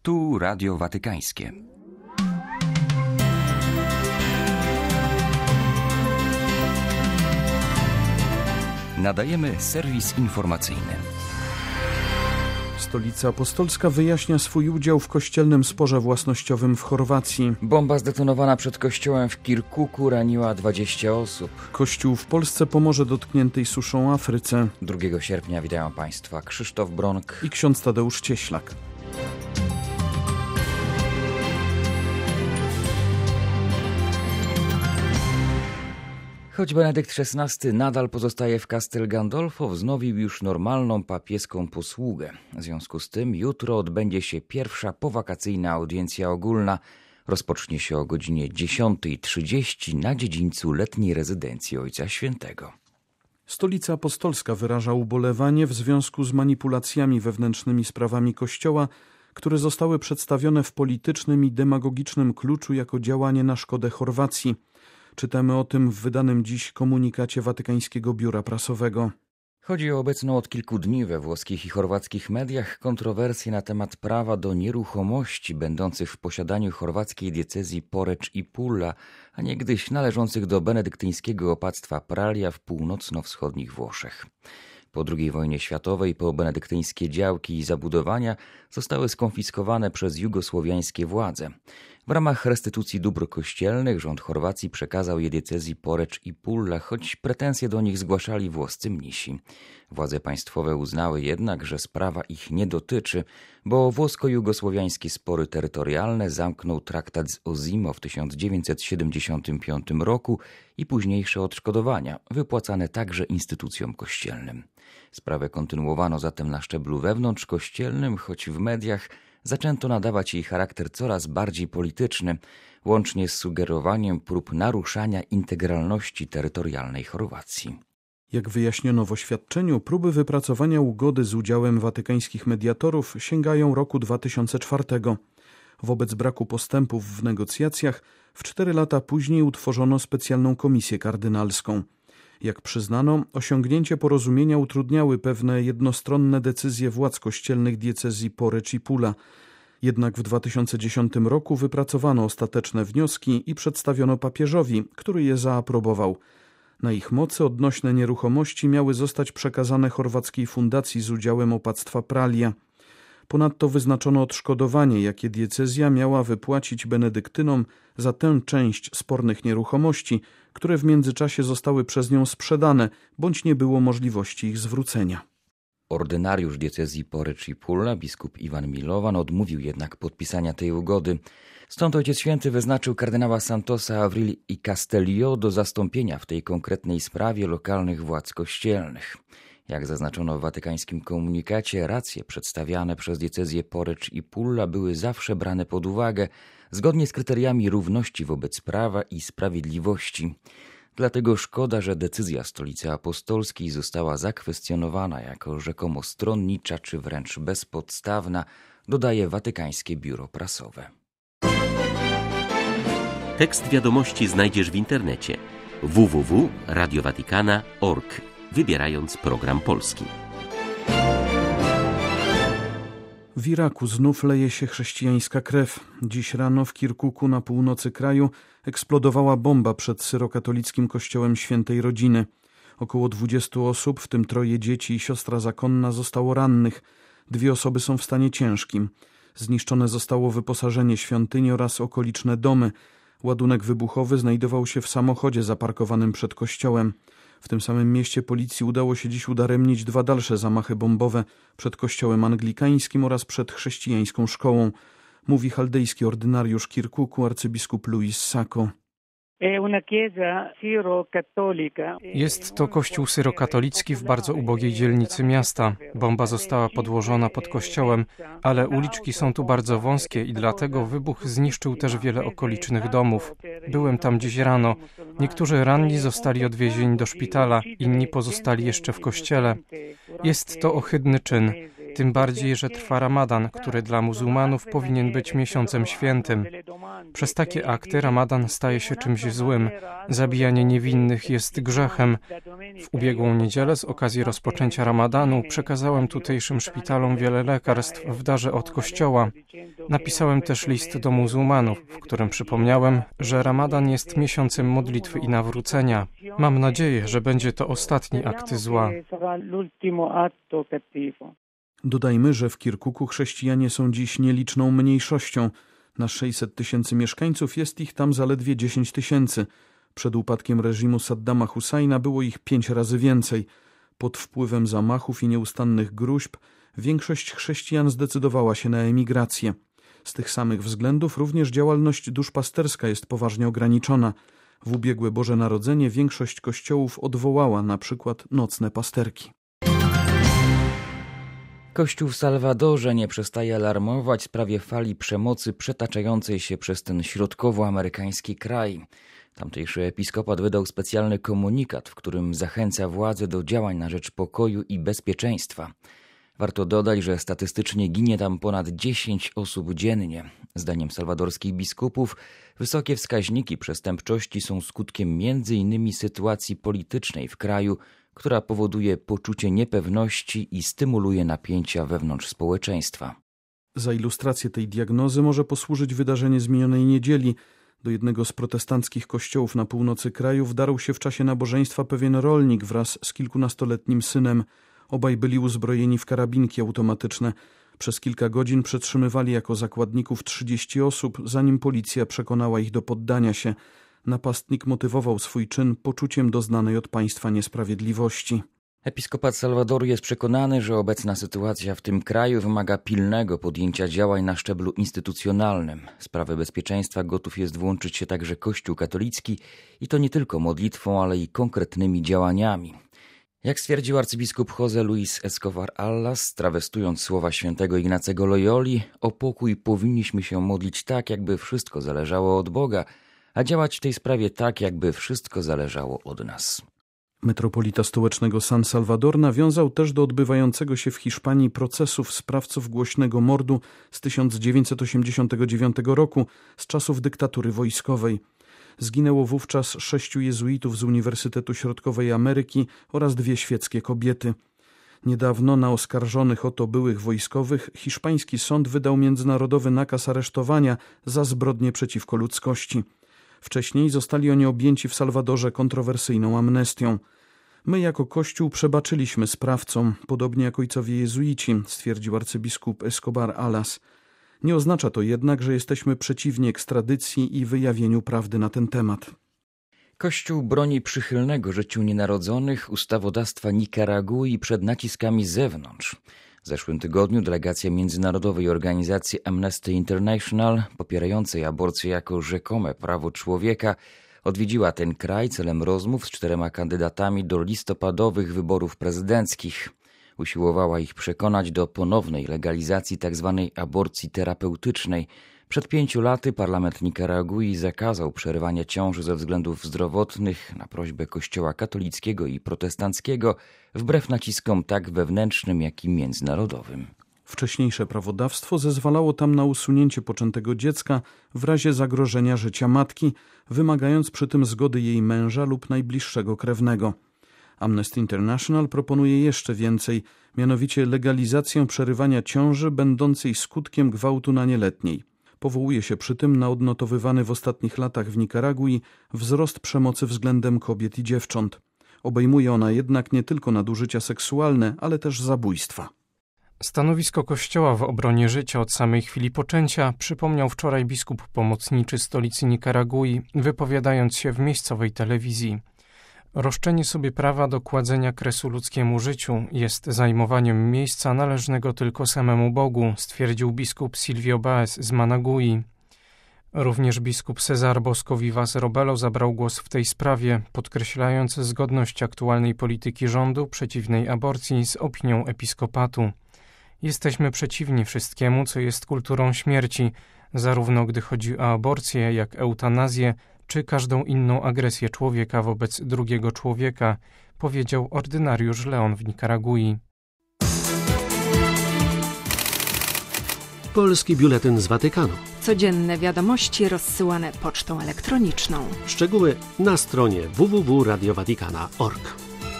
Tu Radio Watykańskie. Nadajemy serwis informacyjny. Stolica Apostolska wyjaśnia swój udział w kościelnym sporze własnościowym w Chorwacji. Bomba zdetonowana przed kościołem w Kirkuku raniła 20 osób. Kościół w Polsce pomoże dotkniętej suszą Afryce. 2 sierpnia witają Państwa Krzysztof Bronk i ksiądz Tadeusz Cieślak. Choć Benedykt XVI nadal pozostaje w Castel Gandolfo, wznowił już normalną papieską posługę. W związku z tym jutro odbędzie się pierwsza powakacyjna audiencja ogólna. Rozpocznie się o godzinie 10:30 na dziedzińcu letniej rezydencji Ojca Świętego. Stolica Apostolska wyraża ubolewanie w związku z manipulacjami wewnętrznymi sprawami Kościoła, które zostały przedstawione w politycznym i demagogicznym kluczu jako działanie na szkodę Chorwacji. Czytamy o tym w wydanym dziś komunikacie Watykańskiego Biura Prasowego. Chodzi o obecną od kilku dni we włoskich i chorwackich mediach kontrowersję na temat prawa do nieruchomości będących w posiadaniu chorwackiej diecezji Poreč i Pula, a niegdyś należących do benedyktyńskiego opactwa Pralia w północno-wschodnich Włoszech. Po II wojnie światowej po benedyktyńskie działki i zabudowania zostały skonfiskowane przez jugosłowiańskie władze. W ramach restytucji dóbr kościelnych rząd Chorwacji przekazał je diecezji Poreč i Pula, choć pretensje do nich zgłaszali włoscy mnisi. Władze państwowe uznały jednak, że sprawa ich nie dotyczy, bo włosko-jugosłowiańskie spory terytorialne zamknął traktat z Osimo w 1975 roku i późniejsze odszkodowania, wypłacane także instytucjom kościelnym. Sprawę kontynuowano zatem na szczeblu wewnątrzkościelnym, choć w mediach zaczęto nadawać jej charakter coraz bardziej polityczny, łącznie z sugerowaniem prób naruszania integralności terytorialnej Chorwacji. Jak wyjaśniono w oświadczeniu, próby wypracowania ugody z udziałem watykańskich mediatorów sięgają roku 2004. Wobec braku postępów w negocjacjach w 4 lata później utworzono specjalną komisję kardynalską. Jak przyznano, osiągnięcie porozumienia utrudniały pewne jednostronne decyzje władz kościelnych diecezji Poreč i Pula. Jednak w 2010 roku wypracowano ostateczne wnioski i przedstawiono papieżowi, który je zaaprobował. Na ich mocy odnośne nieruchomości miały zostać przekazane chorwackiej fundacji z udziałem opactwa Pralia. Ponadto wyznaczono odszkodowanie, jakie diecezja miała wypłacić benedyktynom za tę część spornych nieruchomości, które w międzyczasie zostały przez nią sprzedane, bądź nie było możliwości ich zwrócenia. Ordynariusz diecezji Poreč i Pula, biskup Iwan Milovan, odmówił jednak podpisania tej ugody. Stąd Ojciec Święty wyznaczył kardynała Santosa Avril i Castellio do zastąpienia w tej konkretnej sprawie lokalnych władz kościelnych. Jak zaznaczono w watykańskim komunikacie, racje przedstawiane przez diecezję Poreč i Pula były zawsze brane pod uwagę, zgodnie z kryteriami równości wobec prawa i sprawiedliwości. Dlatego szkoda, że decyzja Stolicy Apostolskiej została zakwestionowana jako rzekomo stronnicza czy wręcz bezpodstawna, dodaje Watykańskie Biuro Prasowe. Tekst wiadomości znajdziesz w internecie www.radiowatikana.org, wybierając program polski. W Iraku znów leje się chrześcijańska krew. Dziś rano w Kirkuku na północy kraju eksplodowała bomba przed syrokatolickim kościołem Świętej Rodziny. Około 20 osób, w tym 3 dzieci i siostra zakonna, zostało rannych. 2 osoby są w stanie ciężkim. Zniszczone zostało wyposażenie świątyni oraz okoliczne domy. Ładunek wybuchowy znajdował się w samochodzie zaparkowanym przed kościołem. W tym samym mieście policji udało się dziś udaremnić 2 dalsze zamachy bombowe przed kościołem anglikańskim oraz przed chrześcijańską szkołą, mówi chaldejski ordynariusz Kirkuku arcybiskup Luis Sacco. Jest to kościół syrokatolicki w bardzo ubogiej dzielnicy miasta. Bomba została podłożona pod kościołem, ale uliczki są tu bardzo wąskie i dlatego wybuch zniszczył też wiele okolicznych domów. Byłem tam dziś rano. Niektórzy ranni zostali odwiezieni do szpitala, inni pozostali jeszcze w kościele. Jest to ohydny czyn. Tym bardziej, że trwa Ramadan, który dla muzułmanów powinien być miesiącem świętym. Przez takie akty Ramadan staje się czymś złym. Zabijanie niewinnych jest grzechem. W ubiegłą niedzielę z okazji rozpoczęcia Ramadanu przekazałem tutejszym szpitalom wiele lekarstw w darze od Kościoła. Napisałem też list do muzułmanów, w którym przypomniałem, że Ramadan jest miesiącem modlitwy i nawrócenia. Mam nadzieję, że będzie to ostatni akt zła. Dodajmy, że w Kirkuku chrześcijanie są dziś nieliczną mniejszością. Na 600 000 mieszkańców jest ich tam zaledwie 10 000. Przed upadkiem reżimu Saddama Husajna było ich 5 razy więcej. Pod wpływem zamachów i nieustannych gruźb większość chrześcijan zdecydowała się na emigrację. Z tych samych względów również działalność duszpasterska jest poważnie ograniczona. W ubiegłe Boże Narodzenie większość kościołów odwołała na przykład nocne pasterki. Kościół w Salwadorze nie przestaje alarmować w sprawie fali przemocy przetaczającej się przez ten środkowoamerykański kraj. Tamtejszy episkopat wydał specjalny komunikat, w którym zachęca władze do działań na rzecz pokoju i bezpieczeństwa. Warto dodać, że statystycznie ginie tam ponad 10 osób dziennie. Zdaniem salwadorskich biskupów wysokie wskaźniki przestępczości są skutkiem m.in. sytuacji politycznej w kraju, która powoduje poczucie niepewności i stymuluje napięcia wewnątrz społeczeństwa. Za ilustrację tej diagnozy może posłużyć wydarzenie z minionej niedzieli. Do jednego z protestanckich kościołów na północy kraju wdarł się w czasie nabożeństwa pewien rolnik wraz z kilkunastoletnim synem. Obaj byli uzbrojeni w karabinki automatyczne. Przez kilka godzin przetrzymywali jako zakładników 30 osób, zanim policja przekonała ich do poddania się. Napastnik motywował swój czyn poczuciem doznanej od państwa niesprawiedliwości. Episkopat Salwadoru jest przekonany, że obecna sytuacja w tym kraju wymaga pilnego podjęcia działań na szczeblu instytucjonalnym. W sprawę bezpieczeństwa gotów jest włączyć się także Kościół katolicki i to nie tylko modlitwą, ale i konkretnymi działaniami. Jak stwierdził arcybiskup José Luis Escobar Allas, trawestując słowa świętego Ignacego Loyoli, o pokój powinniśmy się modlić tak, jakby wszystko zależało od Boga, a działać w tej sprawie tak, jakby wszystko zależało od nas. Metropolita stołecznego San Salvador nawiązał też do odbywającego się w Hiszpanii procesów sprawców głośnego mordu z 1989 roku, z czasów dyktatury wojskowej. Zginęło wówczas 6 jezuitów z Uniwersytetu Środkowej Ameryki oraz 2 świeckie kobiety. Niedawno na oskarżonych o to byłych wojskowych hiszpański sąd wydał międzynarodowy nakaz aresztowania za zbrodnie przeciwko ludzkości. Wcześniej zostali oni objęci w Salwadorze kontrowersyjną amnestią. My jako Kościół przebaczyliśmy sprawcom, podobnie jak ojcowie jezuici, stwierdził arcybiskup Escobar Allas. Nie oznacza to jednak, że jesteśmy przeciwni ekstradycji i wyjawieniu prawdy na ten temat. Kościół broni przychylnego życiu nienarodzonych ustawodawstwa Nikaragui przed naciskami z zewnątrz. W zeszłym tygodniu delegacja międzynarodowej organizacji Amnesty International, popierającej aborcję jako rzekome prawo człowieka, odwiedziła ten kraj celem rozmów z 4 kandydatami do listopadowych wyborów prezydenckich. Usiłowała ich przekonać do ponownej legalizacji tzw. aborcji terapeutycznej. Przed 5 laty parlament Nikaragui zakazał przerywania ciąży ze względów zdrowotnych na prośbę Kościoła katolickiego i protestanckiego, wbrew naciskom tak wewnętrznym, jak i międzynarodowym. Wcześniejsze prawodawstwo zezwalało tam na usunięcie poczętego dziecka w razie zagrożenia życia matki, wymagając przy tym zgody jej męża lub najbliższego krewnego. Amnesty International proponuje jeszcze więcej, mianowicie legalizację przerywania ciąży będącej skutkiem gwałtu na nieletniej. Powołuje się przy tym na odnotowywany w ostatnich latach w Nikaragui wzrost przemocy względem kobiet i dziewcząt. Obejmuje ona jednak nie tylko nadużycia seksualne, ale też zabójstwa. Stanowisko Kościoła w obronie życia od samej chwili poczęcia przypomniał wczoraj biskup pomocniczy stolicy Nikaragui, wypowiadając się w miejscowej telewizji. Roszczenie sobie prawa do kładzenia kresu ludzkiemu życiu jest zajmowaniem miejsca należnego tylko samemu Bogu, stwierdził biskup Silvio Baez z Managui. Również biskup Cesar Bosco Vivas Robelo zabrał głos w tej sprawie, podkreślając zgodność aktualnej polityki rządu przeciwnej aborcji z opinią episkopatu. Jesteśmy przeciwni wszystkiemu, co jest kulturą śmierci, zarówno gdy chodzi o aborcję, jak eutanazję, czy każdą inną agresję człowieka wobec drugiego człowieka, powiedział ordynariusz Leon w Nikaragui. Polski biuletyn z Watykanu. Codzienne wiadomości rozsyłane pocztą elektroniczną. Szczegóły na stronie www.radiowatikana.org.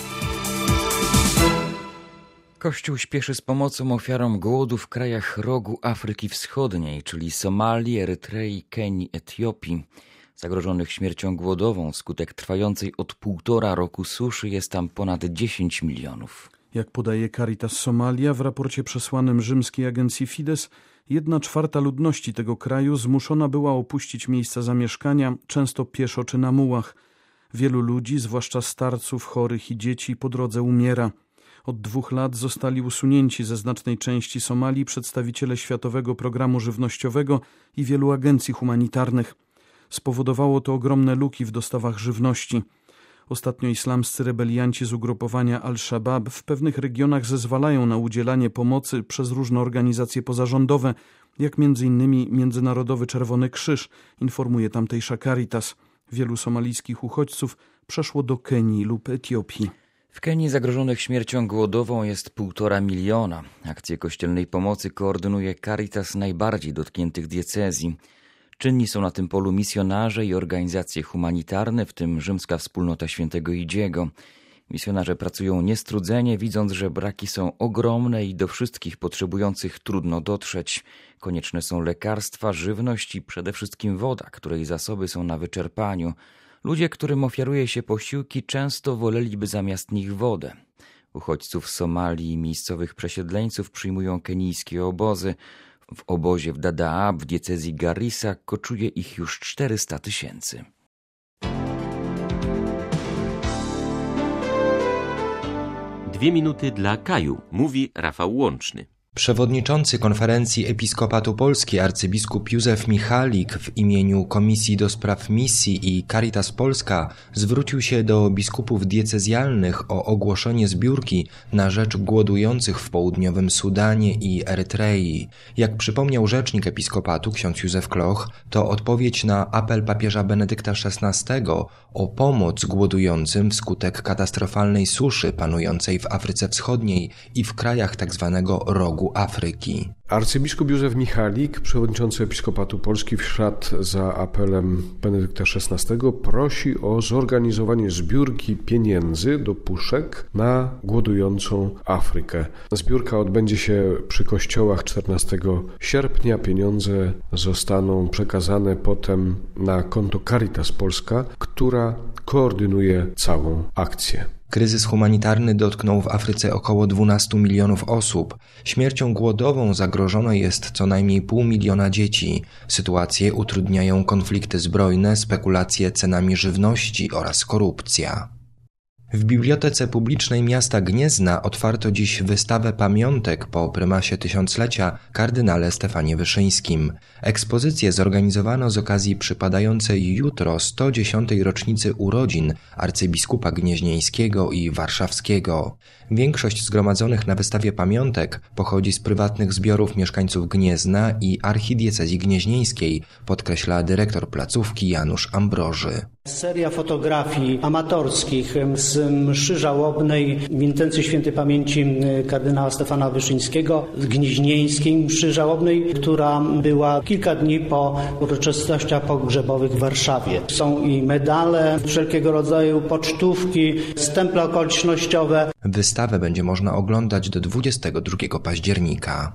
Kościół śpieszy z pomocą ofiarom głodu w krajach rogu Afryki Wschodniej, czyli Somalii, Erytrei, Kenii, Etiopii. Zagrożonych śmiercią głodową wskutek trwającej od 1,5 roku suszy jest tam ponad 10 milionów. Jak podaje Caritas Somalia w raporcie przesłanym rzymskiej agencji Fides, 1/4 ludności tego kraju zmuszona była opuścić miejsca zamieszkania, często pieszo czy na mułach. Wielu ludzi, zwłaszcza starców, chorych i dzieci, po drodze umiera. Od 2 lat zostali usunięci ze znacznej części Somalii przedstawiciele Światowego Programu Żywnościowego i wielu agencji humanitarnych. Spowodowało to ogromne luki w dostawach żywności. Ostatnio islamscy rebelianci z ugrupowania Al-Shabaab w pewnych regionach zezwalają na udzielanie pomocy przez różne organizacje pozarządowe, jak m.in. Międzynarodowy Czerwony Krzyż, informuje tamtejsza Caritas. Wielu somalijskich uchodźców przeszło do Kenii lub Etiopii. W Kenii zagrożonych śmiercią głodową jest 1,5 miliona. Akcję kościelnej pomocy koordynuje Caritas najbardziej dotkniętych diecezji. Czynni są na tym polu misjonarze i organizacje humanitarne, w tym Rzymska Wspólnota Świętego Idziego. Misjonarze pracują niestrudzenie, widząc, że braki są ogromne i do wszystkich potrzebujących trudno dotrzeć. Konieczne są lekarstwa, żywność i przede wszystkim woda, której zasoby są na wyczerpaniu. Ludzie, którym ofiaruje się posiłki, często woleliby zamiast nich wodę. Uchodźców z Somalii i miejscowych przesiedleńców przyjmują kenijskie obozy. W obozie w Dadaab w diecezji Garissa koczuje ich już 400 000. Dwie minuty dla Kaju, mówi Rafał Łączny. Przewodniczący Konferencji Episkopatu Polski arcybiskup Józef Michalik w imieniu Komisji do Spraw Misji i Caritas Polska zwrócił się do biskupów diecezjalnych o ogłoszenie zbiórki na rzecz głodujących w południowym Sudanie i Erytrei. Jak przypomniał rzecznik episkopatu ksiądz Józef Kloch, to odpowiedź na apel papieża Benedykta XVI o pomoc głodującym wskutek katastrofalnej suszy panującej w Afryce Wschodniej i w krajach tzw. rogu Afryki. Arcybiskup Józef Michalik, przewodniczący Episkopatu Polski w ślad za apelem Benedykta XVI, prosi o zorganizowanie zbiórki pieniędzy do puszek na głodującą Afrykę. Zbiórka odbędzie się przy kościołach 14 sierpnia. Pieniądze zostaną przekazane potem na konto Caritas Polska, która koordynuje całą akcję. Kryzys humanitarny dotknął w Afryce około 12 milionów osób. Śmiercią głodową zagrożone jest co najmniej 500 000 dzieci. Sytuację utrudniają konflikty zbrojne, spekulacje cenami żywności oraz korupcja. W Bibliotece Publicznej Miasta Gniezna otwarto dziś wystawę pamiątek po prymasie tysiąclecia kardynale Stefanie Wyszyńskim. Ekspozycję zorganizowano z okazji przypadającej jutro 110. rocznicy urodzin arcybiskupa gnieźnieńskiego i warszawskiego. Większość zgromadzonych na wystawie pamiątek pochodzi z prywatnych zbiorów mieszkańców Gniezna i archidiecezji gnieźnieńskiej, podkreśla dyrektor placówki Janusz Ambroży. Seria fotografii amatorskich z mszy żałobnej w intencji świętej pamięci kardynała Stefana Wyszyńskiego w Gnieźnieńskiej mszy żałobnej, która była kilka dni po uroczystościach pogrzebowych w Warszawie. Są i medale, wszelkiego rodzaju pocztówki, stemple okolicznościowe. Wystawę będzie można oglądać do 22 października.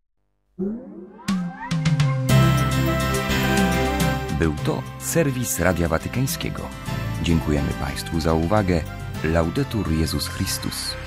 Był to serwis Radia Watykańskiego. Dziękujemy Państwu za uwagę. Laudetur Jezus Chrystus.